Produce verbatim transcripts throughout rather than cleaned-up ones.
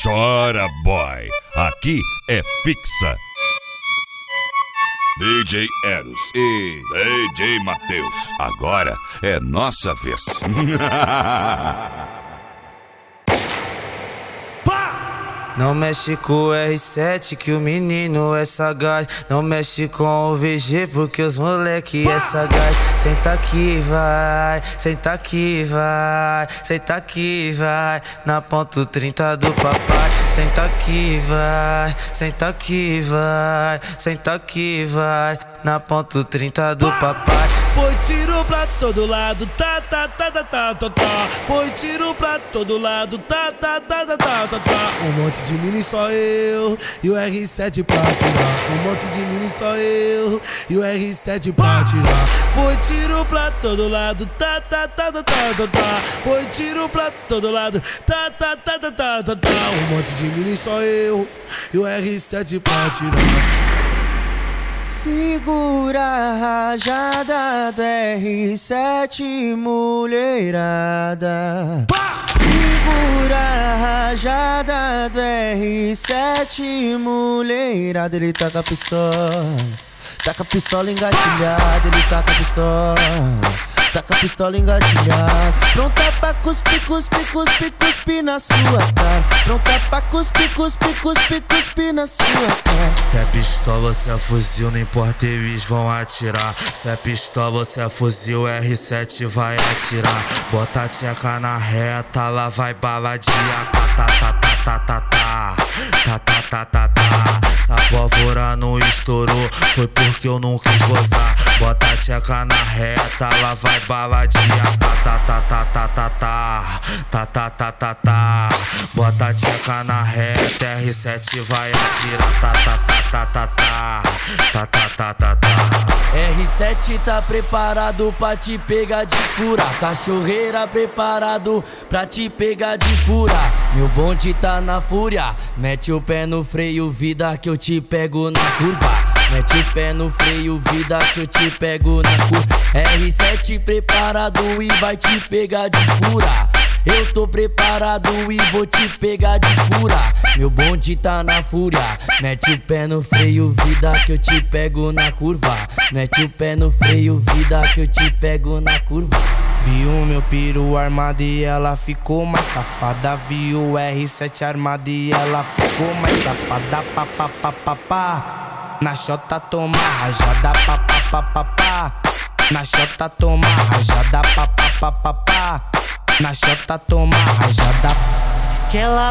chora, boy. Aqui é fixa. D J Eros e D J Matheus. Agora é nossa vez. Não mexe com o R sete que o menino é sagaz. Não mexe com o V G porque os moleque é sagaz. Senta aqui, vai, senta aqui, vai, senta aqui, vai, na ponto trinta do papai. Senta aqui, vai, senta aqui, vai, senta aqui, vai, na ponto trinta do papai. Foi tiro pra todo lado, tá, tá, tá, tá, tá, tá, tá. Foi tiro pra todo lado, tá, tá, tá, tá, tá, tá, tá. Um monte de mini só eu e o R sete pra tirar. Um monte de mini só eu e o R sete pra tirar. Foi tiro pra todo lado, tá, tá, tá, tá, tá, tá, tá. Foi tiro pra todo lado, tá, tá, tá, tá, tá, tá, tá. Um monte de mini só eu e o R sete pra tirar. Segura a rajada do R sete, mulherada. Segura a rajada do R sete, mulherada. Ele tá com a pistola, tá com a pistola engatilhada. Ele tá com a pistola, tá com a pistola engatilhada. Pronta pra cuspir, cuspir, cuspir, cuspir na sua cara. Pronta pra cuspir, cuspir, cuspir, cuspir na sua cara. Se é pistola, se é fuzil, não importa, eles vão atirar. Se é pistola, se é fuzil, R sete vai atirar. Bota a tcheca na reta, lá vai baladinha. Tá, tá, tá, tá, tá, tá, tá. Tá, tá, tá, tá, tá. Essa pólvora não estourou, foi porque eu não quis gozar. Bota a tcheca na reta, lá vai baladinha. Tá, tá, tá, tá, tá, tá, tá. Tá, tá, tá, tá, tá. Bota a tcheca na reta, R sete vai atirar. Tá, tá, tá, tá, tá, tá. Tá, tá, tá, tá, tá. R sete tá preparado pra te pegar de fura. Cachorreira preparado pra te pegar de fura. Meu bonde tá na fúria. Mete o pé no freio, vida, que eu te pego na curva. Mete o pé no freio, vida, que eu te pego na curva. R sete preparado e vai te pegar de fura. Eu tô preparado e vou te pegar de fura. Meu bonde tá na fúria. Mete o pé no freio, vida, que eu te pego na curva. Mete o pé no freio, vida, que eu te pego na curva. Viu meu peru armado e ela ficou mais safada. Viu o R sete armado e ela ficou mais safada. Pá, pá, pá, pá, pá. Na chota toma rajada, pá, pá, pá, pá, pá. Na chota toma rajada, pá, pá, pá, pá, pá. Na chota toma rajada. Que ela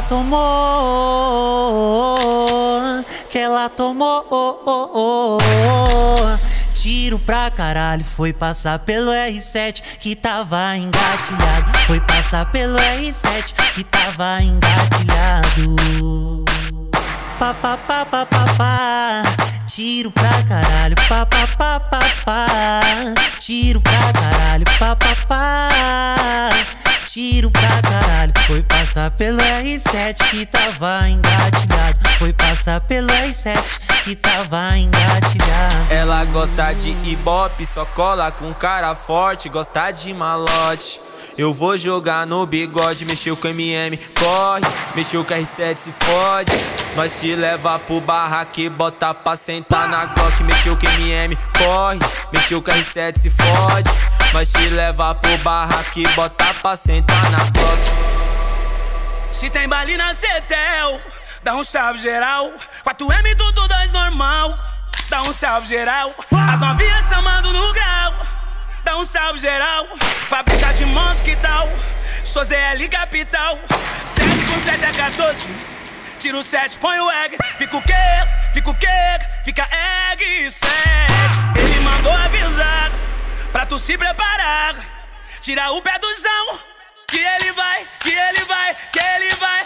tomou, que ela tomou. Tiro pra caralho, foi passar pelo R sete que tava engatilhado. Foi passar pelo R sete que tava engatilhado. Pá, pá, pá, pá, pá, pá. Tiro pra caralho, pá, pá, pá, pá, pá. Tiro pra caralho, pá, pá, pá. Tiro pra caralho, foi passar pelo R sete que tava engatilhado. Foi passar pelo R sete que tava engatilhado. Ela gosta de ibope, só cola com cara forte. Gosta de malote, eu vou jogar no bigode. Mexeu com M M, corre. Mexeu com R sete, se fode. Nós te leva pro barraque, bota pra sentar na Glock. Mexeu com M M, corre. Mexeu com R sete, se fode. Nós te leva pro barraque, bota pra sentar na Glock. Se tem baile na Cetel, dá um salve geral. quatro M tudo dois normal, dá um salve geral. As novinhas chamando no grau, dá um salve geral. Fábrica de monstro, que tal? Sou Z L capital. Sete com sete é quatorze. Tira o sete, põe o egg. Fica o quê? Fica o quê? Fica egg sete. Ele mandou avisar pra tu se preparar. Tira o pé do chão, que ele vai, que ele vai, que ele vai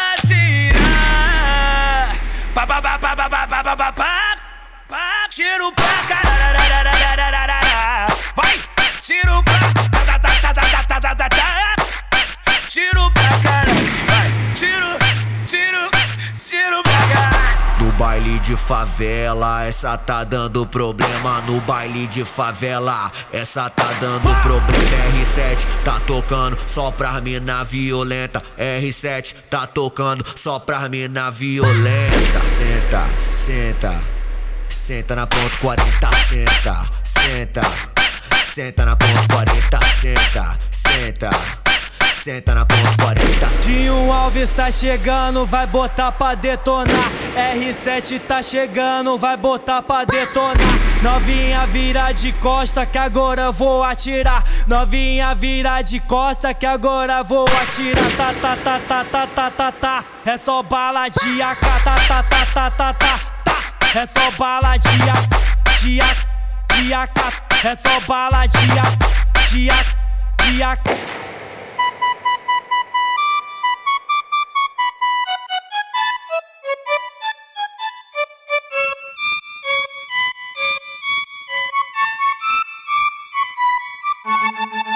atirar. Pá, pá, pá, pá, pá, pá, pá, pá, pá, pá. Tiro pra caralho. Vai, tiro pra tá, tá, tá, tá, tá, tá, tá, tá, tá. Tiro pra caralho. Vai, tiro, tiro, tiro pra caralho. Do baile de favela, essa tá dando problema. No baile de favela, essa tá dando problema. R sete tá tocando só pra mina violenta. R sete tá tocando só pra mina violenta. Senta, senta, senta na ponto quarenta. Senta, senta, senta na ponto quarenta. Senta, senta, senta na ponto quarenta. Dinho Alves tá chegando, vai botar pra detonar. R sete tá chegando, vai botar pra detonar. Novinha vira de costa que agora vou atirar. Novinha vira de costa que agora vou atirar. Tá, tá, tá, tá, tá, tá, tá, tá. É só bala de A K. Tá, tá, tá, tá, tá, tá, tá. É só bala de A, de A, de A K. É só bala de A, de A, de A K. Thank you.